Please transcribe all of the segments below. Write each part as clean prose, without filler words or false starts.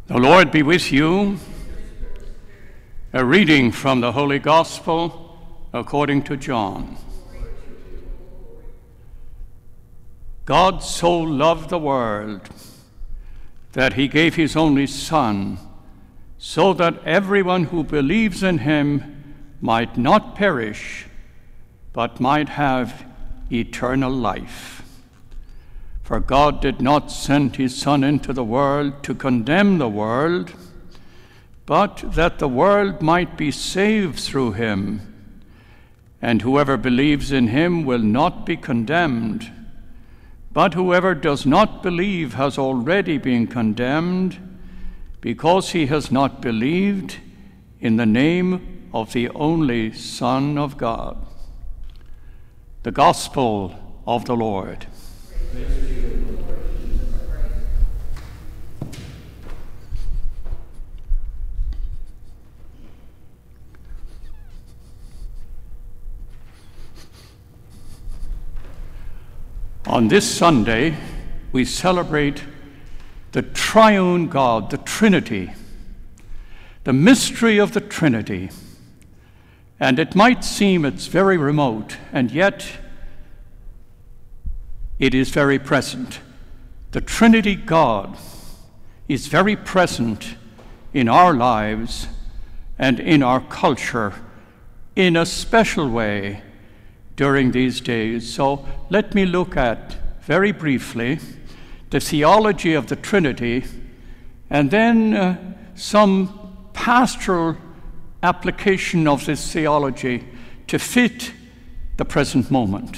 The Lord be with you. A reading from the Holy Gospel according to John. God so loved the world that he gave his only Son, so that everyone who believes in him might not perish, but might have eternal life. For God did not send his Son into the world to condemn the world, but that the world might be saved through him. And whoever believes in him will not be condemned, but whoever does not believe has already been condemned, because he has not believed in the name of the only Son of God. The Gospel of the Lord. On this Sunday, we celebrate the triune God, the Trinity, the mystery of the Trinity. And it might seem it's very remote, and yet it is very present. The Trinity God is very present in our lives and in our culture in a special way during these days. So let me look at, very briefly, the theology of the Trinity, and then some pastoral application of this theology to fit the present moment.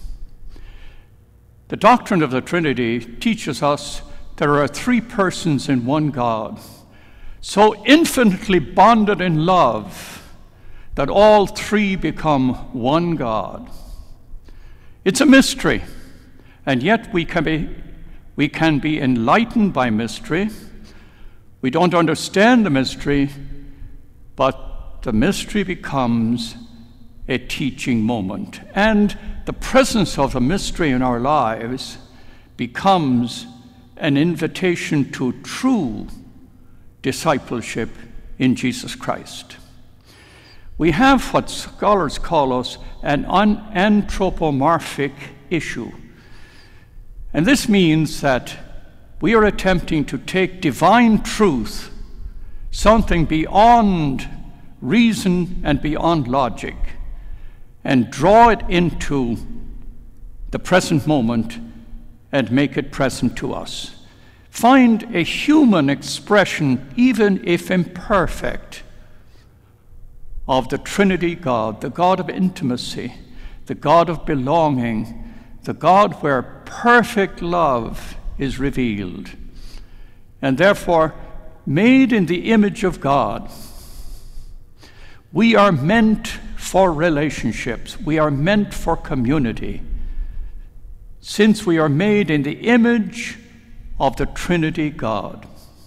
The doctrine of the Trinity teaches us there are three persons in one God, so infinitely bonded in love that all three become one God. It's a mystery, and yet we can be enlightened by mystery. We don't understand the mystery, but the mystery becomes a teaching moment. And the presence of the mystery in our lives becomes an invitation to true discipleship in Jesus Christ. We have what scholars call us an anthropomorphic issue. And this means that we are attempting to take divine truth, something beyond reason and beyond logic, and draw it into the present moment and make it present to us. Find a human expression, even if imperfect, of the Trinity God, the God of intimacy, the God of belonging, the God where perfect love is revealed, and therefore made in the image of God. We are meant for relationships. We are meant for community, since we are made in the image of the Trinity God.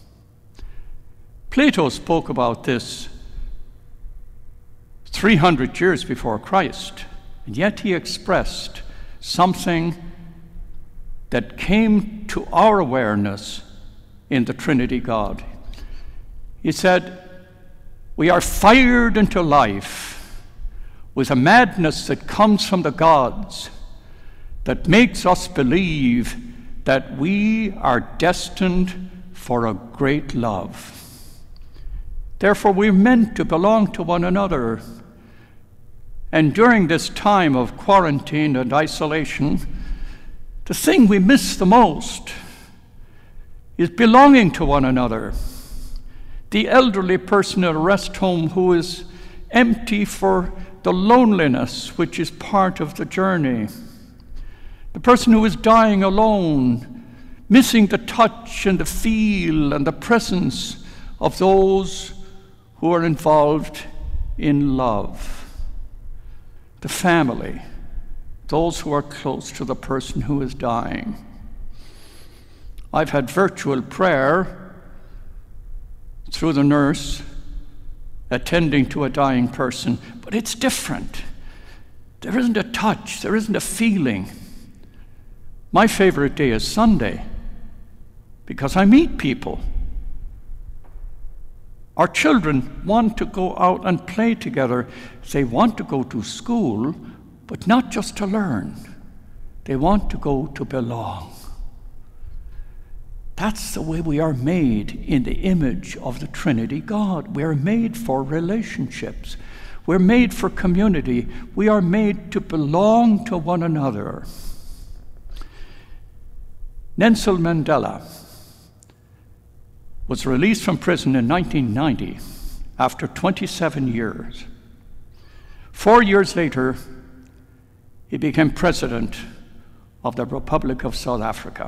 Plato spoke about this 300 years before Christ, and yet he expressed something that came to our awareness in the Trinity God. He said, "We are fired into life with a madness that comes from the gods that makes us believe that we are destined for a great love. Therefore, we're meant to belong to one another. And during this time of quarantine and isolation, the thing we miss the most is belonging to one another. The elderly person at a rest home who is empty for the loneliness which is part of the journey. The person who is dying alone, missing the touch and the feel and the presence of those who are involved in love. The family, those who are close to the person who is dying. I've had virtual prayer through the nurse attending to a dying person, but it's different. There isn't a touch, there isn't a feeling. My favorite day is Sunday because I meet people Our children want to go out and play together. They want to go to school, but not just to learn. They want to go to belong. That's the way we are made in the image of the Trinity God. We are made for relationships. We're made for community. We are made to belong to one another. Nelson Mandela was released from prison in 1990 after 27 years. 4 years later, he became president of the Republic of South Africa.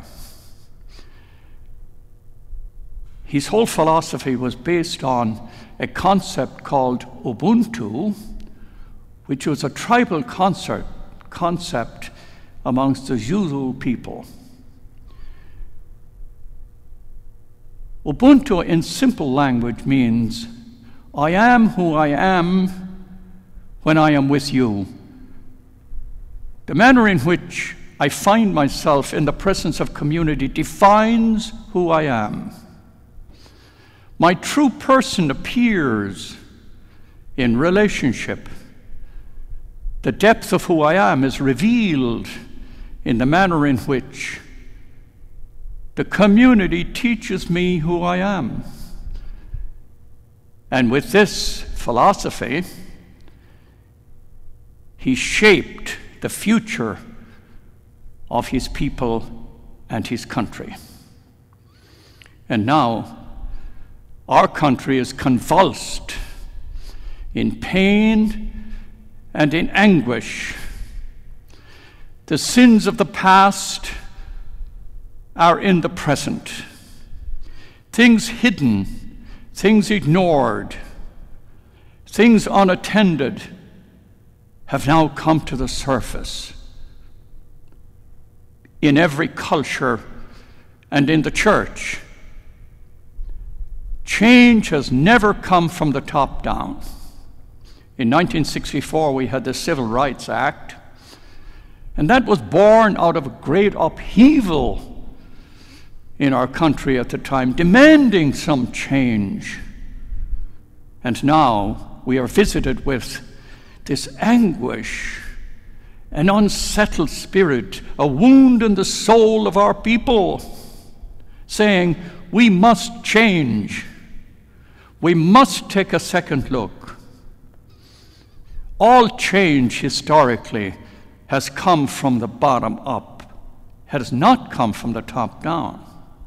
His whole philosophy was based on a concept called Ubuntu, which was a tribal concept amongst the Zulu people. Ubuntu in simple language means, I am who I am when I am with you. The manner in which I find myself in the presence of community defines who I am. My true person appears in relationship. The depth of who I am is revealed in the manner in which the community teaches me who I am. And with this philosophy, he shaped the future of his people and his country. And now, our country is convulsed in pain and in anguish. The sins of the past are in the present. Things hidden, things ignored, things unattended have now come to the surface in every culture and in the church. Change has never come from the top down. In 1964, we had the Civil Rights Act, and that was born out of a great upheaval in our country at the time, demanding some change. And now we are visited with this anguish, an unsettled spirit, a wound in the soul of our people, saying, we must change. We must take a second look. All change historically has come from the bottom up. It has not come from the top down.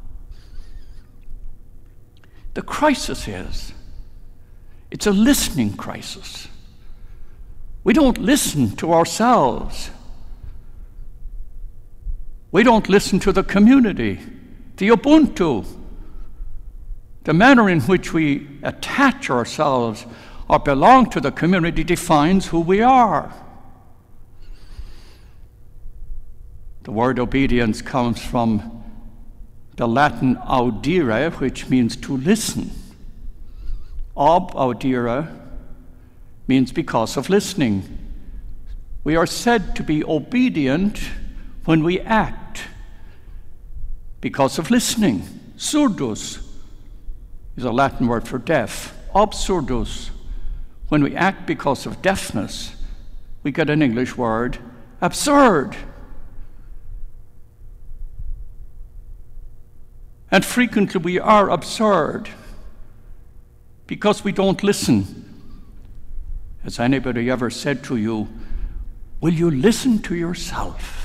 The crisis is, it's a listening crisis. We don't listen to ourselves. We don't listen to the community, the Ubuntu. The manner in which we attach ourselves or belong to the community defines who we are. The word obedience comes from the Latin audire, which means to listen. Ob audire means because of listening. We are said to be obedient when we act because of listening. Surdus is a Latin word for deaf. Absurdus, when we act because of deafness, we get an English word, absurd. And frequently we are absurd because we don't listen. Has anybody ever said to you, will you listen to yourself?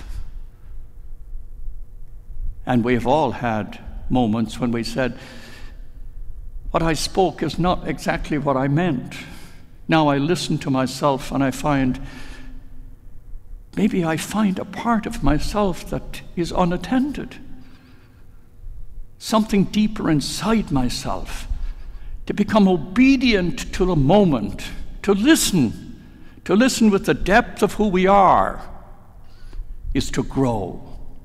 And we've all had moments when we said, what I spoke is not exactly what I meant. Now I listen to myself and I find, maybe I find a part of myself that is unattended. Something deeper inside myself, to become obedient to the moment, to listen with the depth of who we are, is to grow.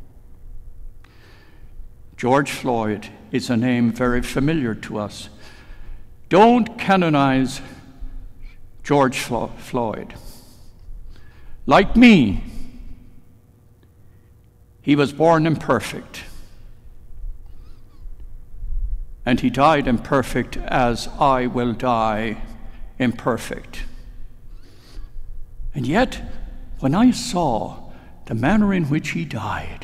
George Floyd is a name very familiar to us. Don't canonize George Floyd. Like me, he was born imperfect. and he died imperfect as I will die imperfect. And yet, when I saw the manner in which he died,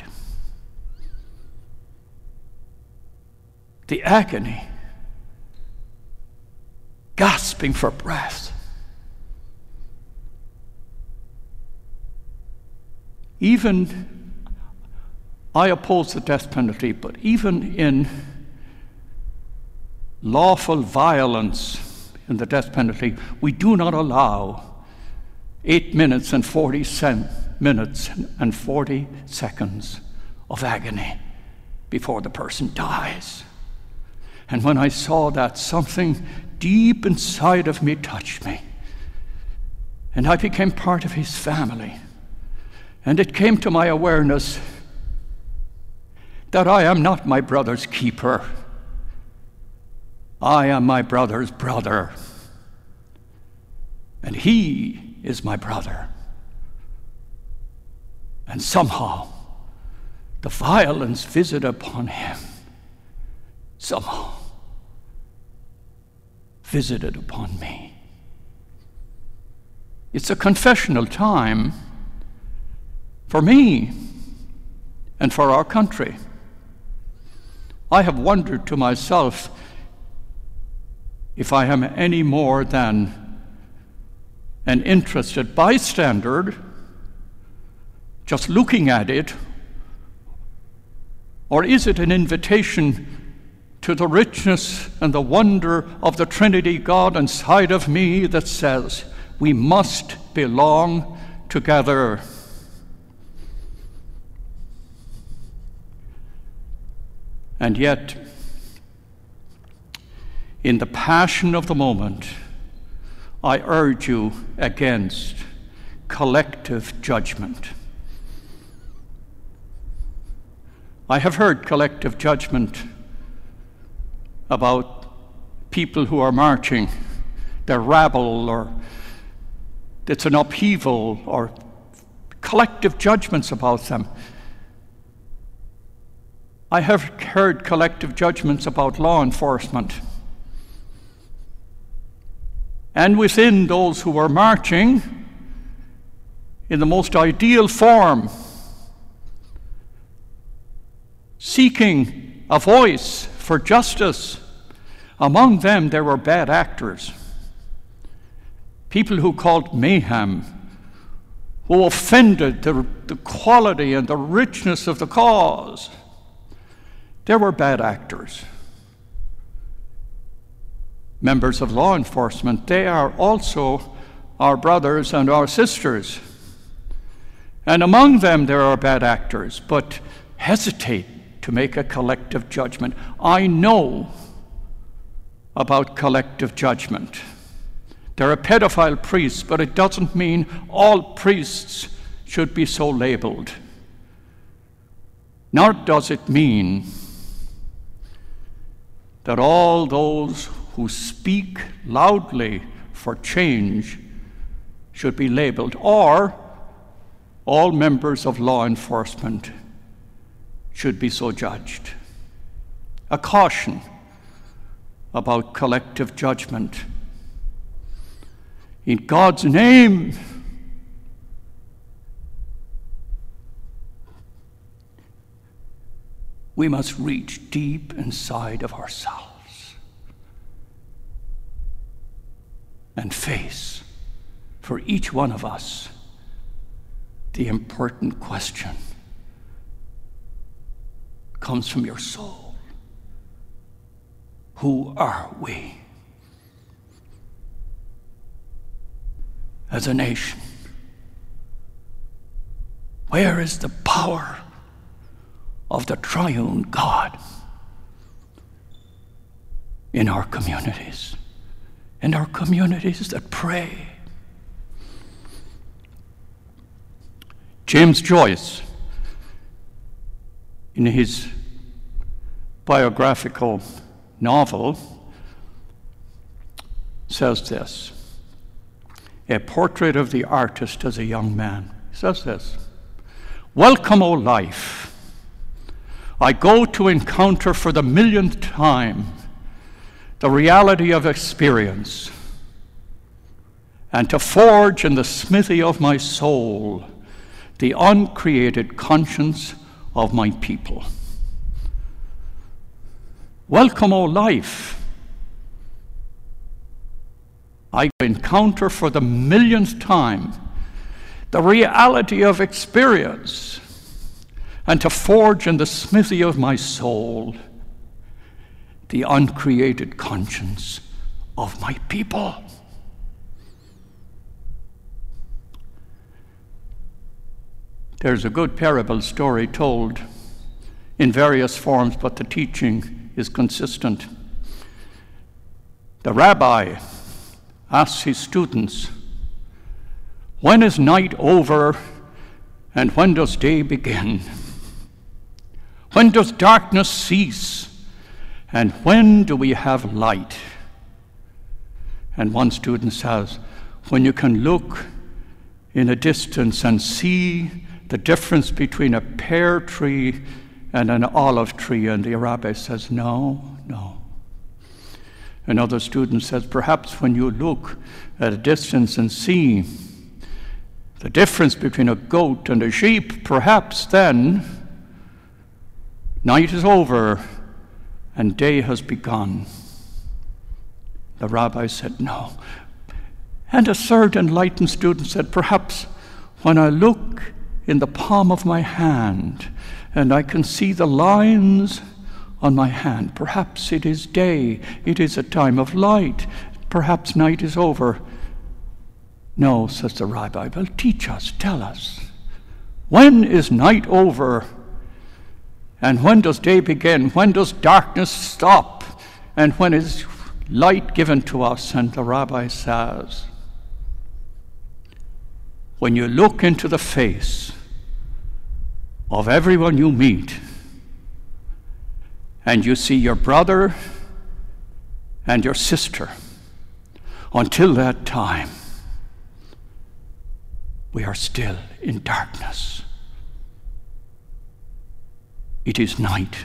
the agony, gasping for breath, even, I oppose the death penalty, but even in lawful violence in the death penalty, we do not allow 8 minutes and 40 minutes and 40 seconds of agony before the person dies. And when I saw that, something deep inside of me touched me. And I became part of his family. And it came to my awareness that I am not my brother's keeper. I am my brother's brother. And he is my brother. And somehow, the violence visited upon him somehow visited upon me. It's a confessional time for me and for our country. I have wondered to myself if I am any more than an interested bystander, just looking at it, or is it an invitation to the richness and the wonder of the Trinity God inside of me that says we must belong together. And yet, in the passion of the moment, I urge you against collective judgment. I have heard collective judgment about people who are marching. They're rabble, or it's an upheaval, or collective judgments about them. I have heard collective judgments about law enforcement. And within those who were marching, in the most ideal form, seeking a voice for justice, among them there were bad actors, people who caused mayhem, who offended the quality and the richness of the cause. There were bad actors. Members of law enforcement, they are also our brothers and our sisters. And among them there are bad actors, but hesitate to make a collective judgment. I know about collective judgment. There are pedophile priests, but it doesn't mean all priests should be so labeled. Nor does it mean that all those who speak loudly for change should be labeled, or all members of law enforcement should be so judged. A caution about collective judgment. In God's name, we must reach deep inside of ourselves and face, for each one of us, the important question comes from your soul. Who are we as a nation? Where is the power of the triune God in our communities, and our communities that pray? James Joyce, in his biographical novel, says this, a portrait of the artist as a young man. He says this: "Welcome, O life. I go to encounter for the millionth time the reality of experience, and to forge in the smithy of my soul the uncreated conscience of my people. Welcome, O life. I encounter for the millionth time the reality of experience, and to forge in the smithy of my soul the uncreated conscience of my people. There's a good parable story told in various forms, but the teaching is consistent. The rabbi asks his students, "When is night over and when does day begin? When does darkness cease and when do we have light?" And one student says, "When you can look in a distance and see the difference between a pear tree and an olive tree." And the rabbi says, no. Another student says, "Perhaps when you look at a distance and see the difference between a goat and a sheep, perhaps then night is over and day has begun." The rabbi said, "No." And a third enlightened student said, "Perhaps when I look in the palm of my hand and I can see the lines on my hand, perhaps it is day, it is a time of light, perhaps night is over." "No," says the rabbi, "well, teach us, tell us. When is night over and when does day begin? When does darkness stop and when is light given to us?" And the rabbi says, "When you look into the face of everyone you meet and you see your brother and your sister, until that time we are still in darkness. It is night."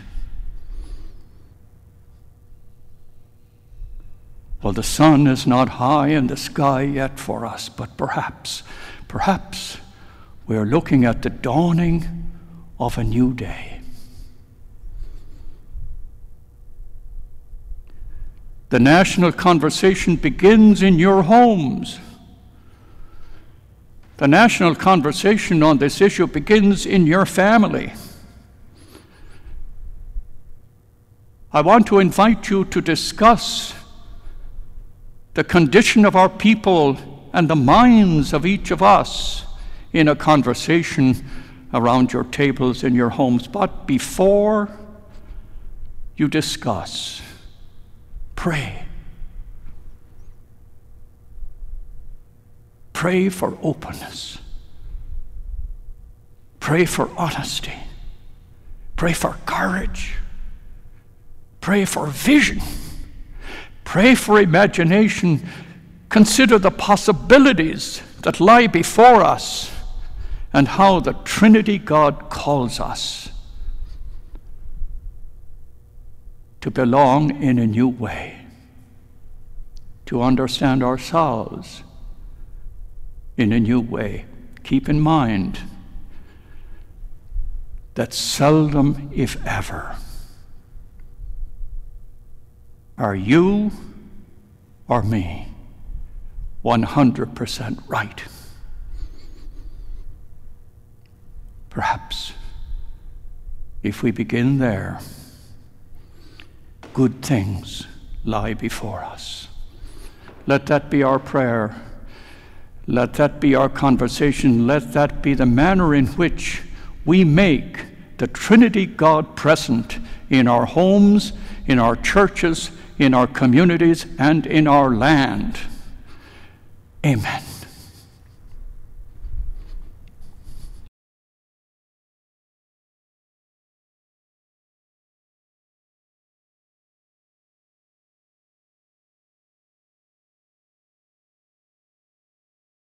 Well, the sun is not high in the sky yet for us, but perhaps we are looking at the dawning of a new day. The national conversation begins in your homes. The national conversation on this issue begins in your family. I want to invite you to discuss the condition of our people and the minds of each of us in a conversation around your tables in your homes. But before you discuss, pray. Pray for openness. Pray for honesty. Pray for courage. Pray for vision. Pray for imagination. Consider the possibilities that lie before us and how the Trinity God calls us to belong in a new way, to understand ourselves in a new way. Keep in mind that seldom, if ever, are you or me 100% right. Perhaps if we begin there, good things lie before us. Let that be our prayer. Let that be our conversation. Let that be the manner in which we make the Trinity God present in our homes, in our churches, in our communities, and in our land. Amen.